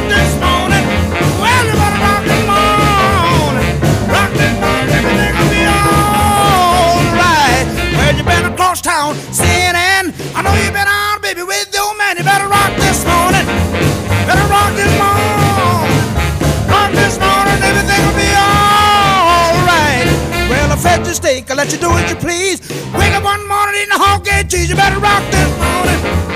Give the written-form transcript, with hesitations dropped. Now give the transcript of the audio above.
this morning. Well, you better rock this morning. Rock this morning, everything will be alright. Well, you been across town sinning. I know you been out, baby, with your man. You better rock this morning. Better rock this morning. Rock this morning, everything will be alright. Well, I fed your steak, I let you do as you please. Wake up one morning, eating a hog and cheese. You better rock this morning.